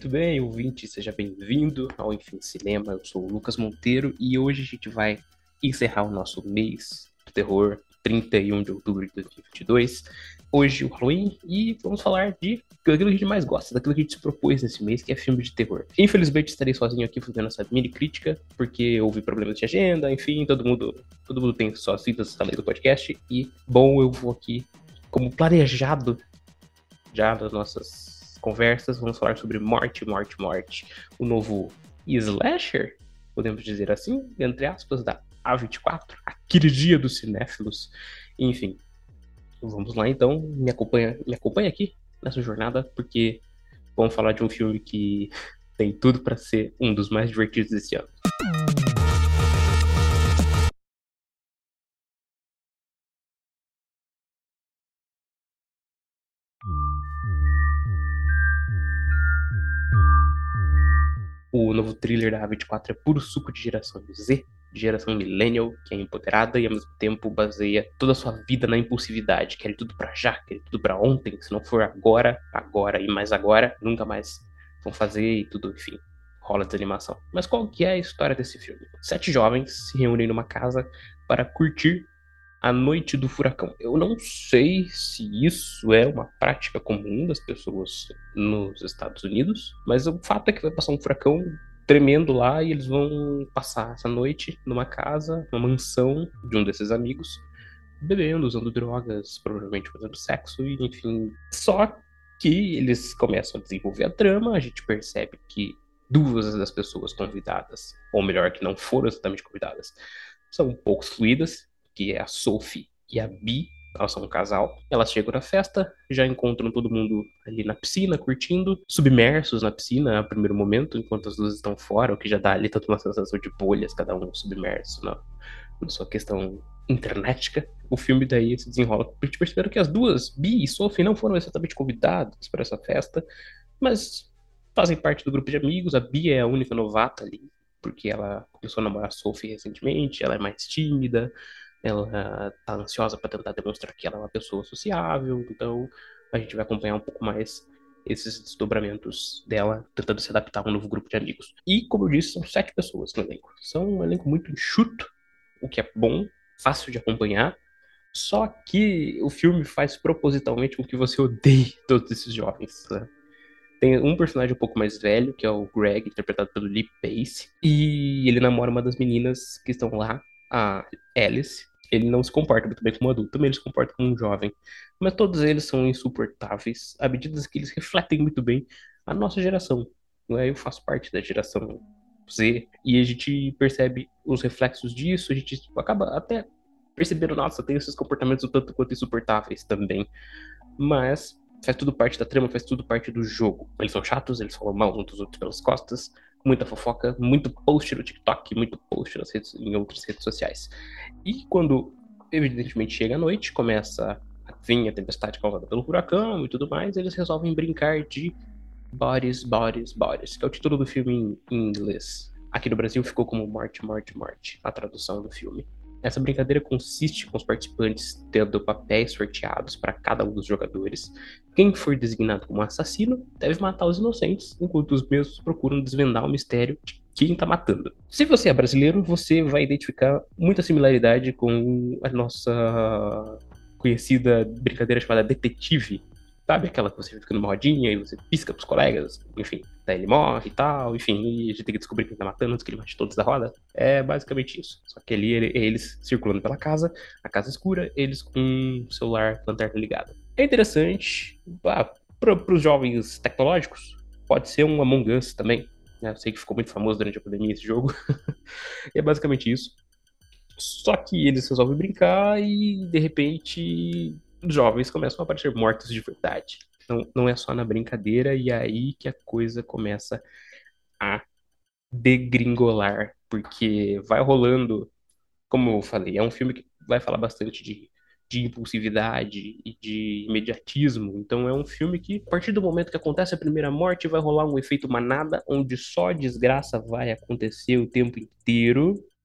Muito bem, ouvinte, seja bem-vindo ao Enfim Cinema. Eu sou o Lucas Monteiro e hoje a gente vai encerrar o nosso mês do terror, 31 de outubro de 2022. Hoje o Halloween e vamos falar daquilo que a gente mais gosta, daquilo que a gente se propôs nesse mês, que é filme de terror. Infelizmente estarei sozinho aqui fazendo essa mini crítica, porque houve problemas de agenda, enfim, todo mundo tem suas vidas também do podcast. E, bom, eu vou aqui, como planejado já das nossas conversas, vamos falar sobre Morte. O novo slasher, podemos dizer assim, entre aspas, da A24, a queridinha dos cinéfilos. Enfim, vamos lá então, me acompanha aqui nessa jornada, porque vamos falar de um filme que tem tudo para ser um dos mais divertidos desse ano. O novo thriller da A24 é puro suco de geração Z, de geração millennial, que é empoderada e ao mesmo tempo baseia toda a sua vida na impulsividade. Quer tudo pra já, quer tudo pra ontem. Se não for agora e mais agora, nunca mais vão fazer e tudo, enfim, rola desanimação. Mas qual que é a história desse filme? 7 jovens se reúnem numa casa para curtir a Noite do Furacão. Eu não sei se isso é uma prática comum das pessoas nos Estados Unidos, mas o fato é que vai passar um furacão tremendo lá e eles vão passar essa noite numa casa, numa mansão de um desses amigos, bebendo, usando drogas, provavelmente fazendo sexo, e enfim. Só que eles começam a desenvolver a trama, a gente percebe que duas das pessoas convidadas, ou melhor, que não foram exatamente convidadas, são um pouco fluídas, que é a Sophie e a Bee. Elas são um casal. Elas chegam na festa, já encontram todo mundo ali na piscina, curtindo, submersos na piscina a primeiro momento, enquanto as luzes estão fora, o que já dá ali toda uma sensação de bolhas, cada um submerso na sua questão internética. O filme daí se desenrola pra gente perceber que as duas, Bee e Sophie, não foram exatamente convidadas para essa festa, mas fazem parte do grupo de amigos. A Bee é a única novata ali, porque ela começou a namorar a Sophie recentemente, ela é mais tímida, ela tá ansiosa para tentar demonstrar que ela é uma pessoa sociável, então a gente vai acompanhar um pouco mais esses desdobramentos dela tentando se adaptar a um novo grupo de amigos. E, como eu disse, são 7 pessoas no elenco. São um elenco muito enxuto, o que é bom, fácil de acompanhar, só que o filme faz propositalmente com que você odeie todos esses jovens, né? Tem um personagem um pouco mais velho, que é o Greg, interpretado pelo Lee Pace, e ele namora uma das meninas que estão lá, a Alice. Ele não se comporta muito bem como um adulto, também ele se comporta como um jovem. Mas todos eles são insuportáveis, à medida que eles refletem muito bem a nossa geração. Eu faço parte da geração Z, e a gente percebe os reflexos disso, a gente acaba até percebendo, nossa, tem esses comportamentos um tanto quanto insuportáveis também. Mas faz tudo parte da trama, faz tudo parte do jogo. Eles são chatos, eles falam mal uns dos outros pelas costas, muita fofoca, muito post no TikTok, muito post em outras redes sociais. E quando, evidentemente, chega a noite, começa a vir a tempestade causada pelo furacão e tudo mais, eles resolvem brincar de Bodies, que é o título do filme em inglês. Aqui no Brasil ficou como Morte, a tradução do filme. Essa brincadeira consiste com os participantes tendo papéis sorteados para cada um dos jogadores. Quem for designado como assassino deve matar os inocentes, enquanto os mesmos procuram desvendar o mistério de quem está matando. Se você é brasileiro, você vai identificar muita similaridade com a nossa conhecida brincadeira chamada Detetive. Sabe aquela que você fica numa rodinha e você pisca pros colegas, enfim, daí ele morre e tal, enfim, e a gente tem que descobrir quem tá matando antes que ele mate todos da roda. É basicamente isso. Só que ali eles circulando pela casa, a casa escura, eles com o celular, lanterna ligada. É interessante, pros jovens tecnológicos, pode ser um Among Us também. Eu sei que ficou muito famoso durante a pandemia esse jogo. E é basicamente isso. Só que eles resolvem brincar e, de repente, os jovens começam a aparecer mortos de verdade. Não é só na brincadeira, e é aí que a coisa começa a degringolar, porque vai rolando, como eu falei, é um filme que vai falar bastante de impulsividade e de imediatismo. Então é um filme que, a partir do momento que acontece a primeira morte, vai rolar um efeito manada, onde só desgraça vai acontecer o tempo inteiro.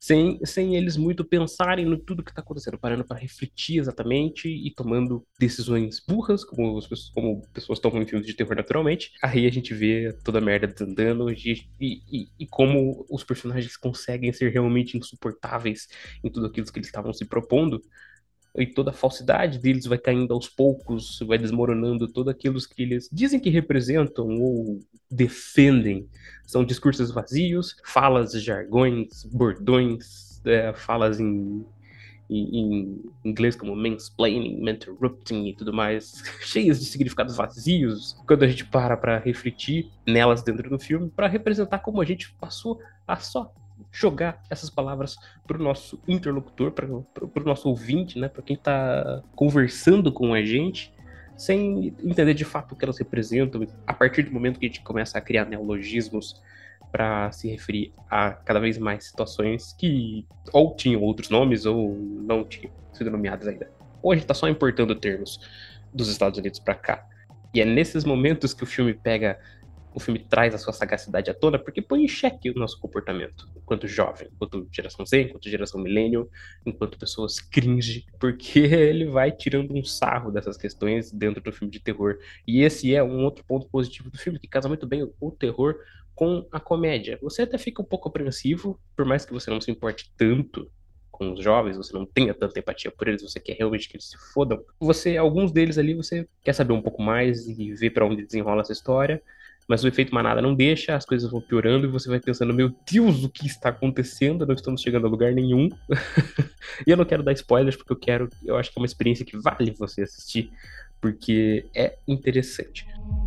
sem eles muito pensarem no tudo que está acontecendo, parando para refletir exatamente e tomando decisões burras, como pessoas tomam em filmes de terror naturalmente. Aí a gente vê toda a merda desandando e como os personagens conseguem ser realmente insuportáveis em tudo aquilo que eles estavam se propondo, e toda a falsidade deles vai caindo aos poucos, vai desmoronando tudo aquilo que eles dizem que representam ou defendem. São discursos vazios, falas, jargões, bordões, falas em inglês como mansplaining, interrupting e tudo mais, cheias de significados vazios, quando a gente para refletir nelas dentro do filme, para representar como a gente passou a só jogar essas palavras para o nosso interlocutor, para o nosso ouvinte, né, para quem está conversando com a gente, sem entender de fato o que elas representam. A partir do momento que a gente começa a criar neologismos para se referir a cada vez mais situações que ou tinham outros nomes ou não tinham sido nomeadas ainda. Ou a gente está só importando termos dos Estados Unidos para cá. E é nesses momentos que o filme traz a sua sagacidade à tona, porque põe em xeque o nosso comportamento, enquanto jovem, enquanto geração Z, enquanto geração millennial, enquanto pessoas cringe, porque ele vai tirando um sarro dessas questões dentro do filme de terror. E esse é um outro ponto positivo do filme, que casa muito bem o terror com a comédia. Você até fica um pouco apreensivo, por mais que você não se importe tanto com os jovens, você não tenha tanta empatia por eles, você quer realmente que eles se fodam. Alguns deles ali, você quer saber um pouco mais e ver para onde desenrola essa história, mas o efeito manada não deixa, as coisas vão piorando e você vai pensando, meu Deus, o que está acontecendo? Não estamos chegando a lugar nenhum. E eu não quero dar spoilers porque eu acho que é uma experiência que vale você assistir, porque é interessante.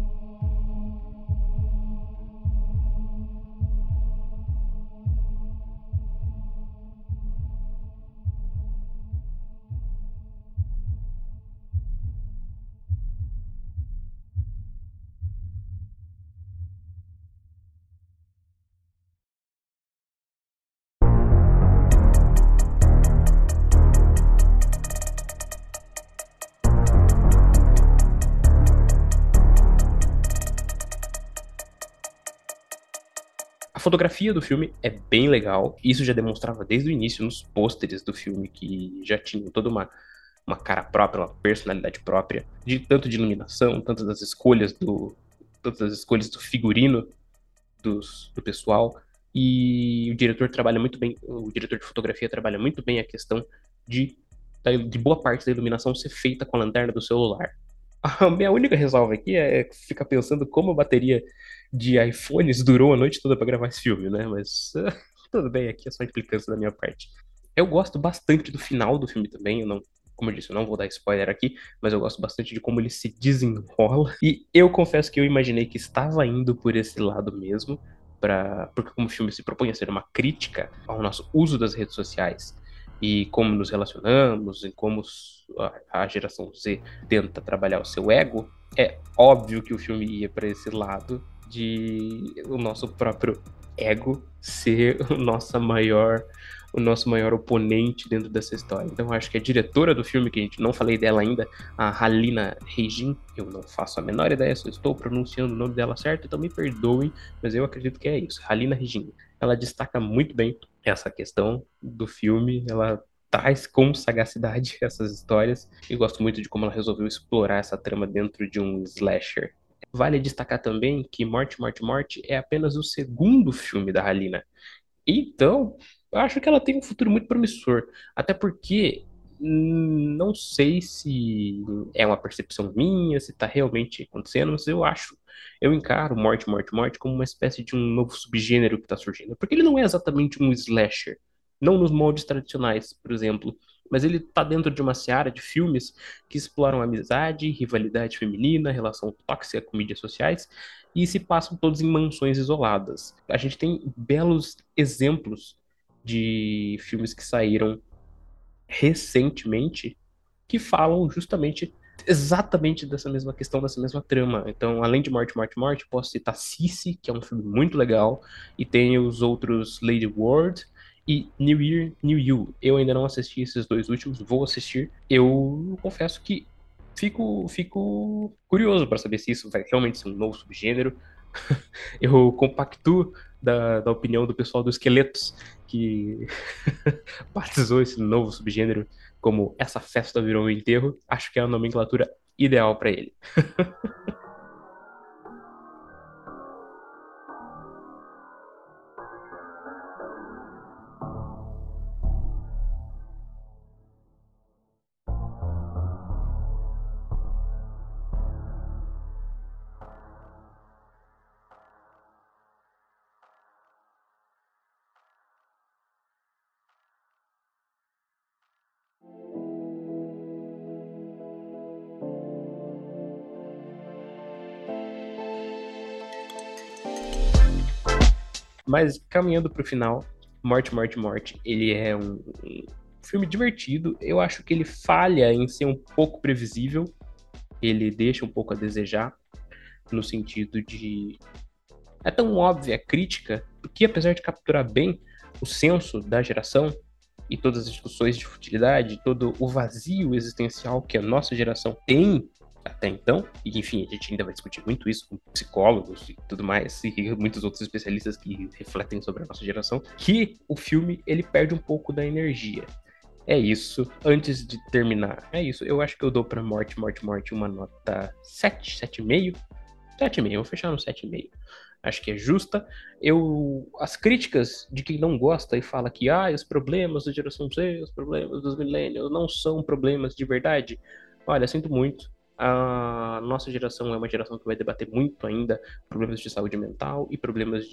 A fotografia do filme é bem legal. Isso já demonstrava desde o início nos pôsteres do filme, que já tinham toda uma cara própria, uma personalidade própria, tanto de iluminação, tanto das escolhas do figurino do pessoal. E o diretor de fotografia trabalha muito bem a questão de, de boa parte da iluminação ser feita com a lanterna do celular. A minha única ressalva aqui é ficar pensando como a bateria de iPhones durou a noite toda para gravar esse filme, né? Mas tudo bem, aqui é só implicância da minha parte. Eu gosto bastante do final do filme também, como eu disse, eu não vou dar spoiler aqui, mas eu gosto bastante de como ele se desenrola. E eu confesso que eu imaginei que estava indo por esse lado mesmo, porque como o filme se propõe a ser uma crítica ao nosso uso das redes sociais e como nos relacionamos, e como a geração Z tenta trabalhar o seu ego, é óbvio que o filme ia para esse lado de o nosso próprio ego ser o nosso maior oponente dentro dessa história. Então, eu acho que a diretora do filme, que a gente não falei dela ainda, a Halina Regin, eu não faço a menor ideia se eu estou pronunciando o nome dela certo, então me perdoem, mas eu acredito que é isso. Halina Regin. Ela destaca muito bem essa questão do filme, ela traz com sagacidade essas histórias e gosto muito de como ela resolveu explorar essa trama dentro de um slasher. Vale destacar também que Morte, Morte, Morte é apenas o segundo filme da Halina. Então, eu acho que ela tem um futuro muito promissor. Até porque não sei se é uma percepção minha, se tá realmente acontecendo, mas eu encaro Morte, Morte, Morte como uma espécie de um novo subgênero que tá surgindo. Porque ele não é exatamente um slasher. Não nos moldes tradicionais, por exemplo. Mas ele tá dentro de uma seara de filmes que exploram amizade, rivalidade feminina, relação tóxica com mídias sociais e se passam todos em mansões isoladas. A gente tem belos exemplos de filmes que saíram recentemente que falam justamente exatamente dessa mesma questão, dessa mesma trama. Então, além de Morte, Morte, Morte, posso citar Sissy, que é um filme muito legal, e tem os outros Lady Ward e New Year, New You. Eu ainda não assisti esses dois últimos, vou assistir. Eu confesso que fico curioso para saber se isso vai realmente ser um novo subgênero. Eu compactuo da opinião do pessoal do Esqueletos, que batizou esse novo subgênero como Essa Festa Virou um Enterro. Acho que é a nomenclatura ideal para ele. Mas caminhando pro final, Morte, Morte, Morte, ele é um filme divertido. Eu acho que ele falha em ser um pouco previsível. Ele deixa um pouco a desejar, no sentido de... É tão óbvia a crítica, que apesar de capturar bem o senso da geração e todas as discussões de futilidade, todo o vazio existencial que a nossa geração tem até então, e enfim, a gente ainda vai discutir muito isso com psicólogos e tudo mais, e muitos outros especialistas que refletem sobre a nossa geração, que o filme, ele perde um pouco da energia. É isso. Antes de terminar, é isso. Eu acho que eu dou pra Morte, Morte, Morte uma nota 7, 7,5. 7,5, vou fechar no 7,5. Acho que é justa. As críticas de quem não gosta e fala que os problemas da geração Z, os problemas dos millennials não são problemas de verdade. Olha, sinto muito. A nossa geração é uma geração que vai debater muito ainda problemas de saúde mental e problemas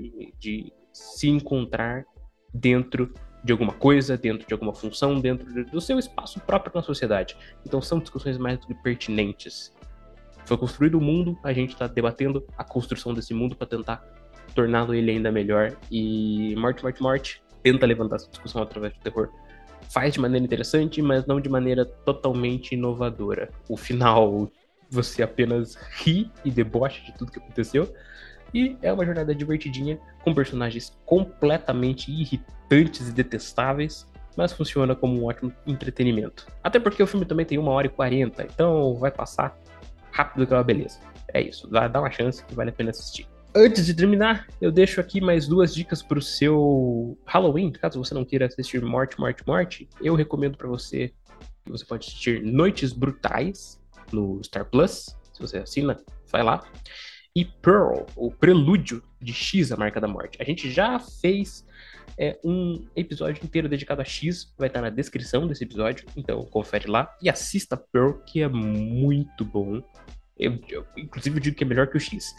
de se encontrar dentro de alguma coisa, dentro de alguma função, dentro do seu espaço próprio na sociedade. Então são discussões mais do que pertinentes. Foi construído o mundo, a gente está debatendo a construção desse mundo para tentar torná-lo ele ainda melhor. E Morte, Morte, Morte tenta levantar essa discussão através do terror. Faz de maneira interessante, mas não de maneira totalmente inovadora. O final, você apenas ri e debocha de tudo que aconteceu. E é uma jornada divertidinha, com personagens completamente irritantes e detestáveis, mas funciona como um ótimo entretenimento. Até porque o filme também tem 1h40, então vai passar rápido que é uma beleza. É isso, dá uma chance que vale a pena assistir. Antes de terminar, eu deixo aqui mais 2 dicas pro seu Halloween. Caso você não queira assistir Morte, Morte, Morte, eu recomendo para você que você pode assistir Noites Brutais no Star Plus. Se você assina, vai lá. E Pearl, o Prelúdio de X, a Marca da Morte. A gente já fez um episódio inteiro dedicado a X, vai estar na descrição desse episódio, então confere lá e assista Pearl, que é muito bom. Inclusive eu digo que é melhor que o X.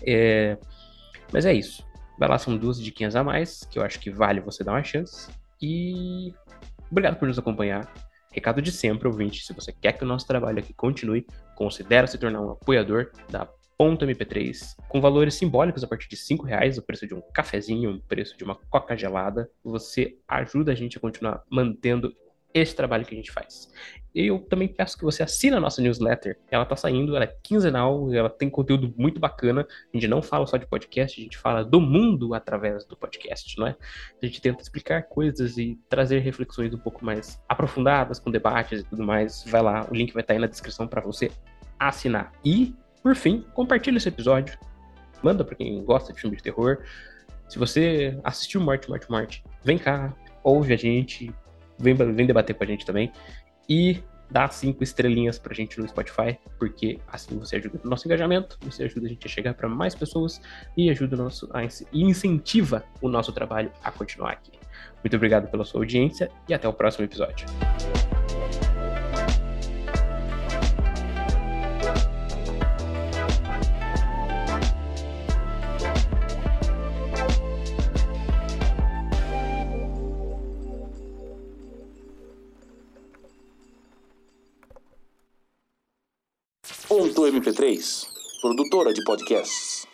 Mas é isso. Vai lá, são 2 diquinhas a mais, que eu acho que vale você dar uma chance. E obrigado por nos acompanhar. Recado de sempre, ouvinte, se você quer que o nosso trabalho aqui continue, considere se tornar um apoiador da Ponto MP3, com valores simbólicos a partir de R$5, o preço de um cafezinho, o preço de uma coca gelada. Você ajuda a gente a continuar mantendo esse trabalho que a gente faz. Eu também peço que você assine a nossa newsletter. Ela tá saindo, ela é quinzenal, ela tem conteúdo muito bacana. A gente não fala só de podcast, a gente fala do mundo através do podcast, não é? A gente tenta explicar coisas e trazer reflexões um pouco mais aprofundadas, com debates e tudo mais. Vai lá, o link vai estar aí na descrição para você assinar. E, por fim, compartilha esse episódio. Manda para quem gosta de filme de terror. Se você assistiu Morte, Morte, Morte, vem cá, ouve a gente, vem debater com a gente também. E dá 5 estrelinhas pra gente no Spotify, porque assim você ajuda no nosso engajamento, você ajuda a gente a chegar para mais pessoas e ajuda e incentiva o nosso trabalho a continuar aqui. Muito obrigado pela sua audiência e até o próximo episódio. Ponto MP3, produtora de podcasts.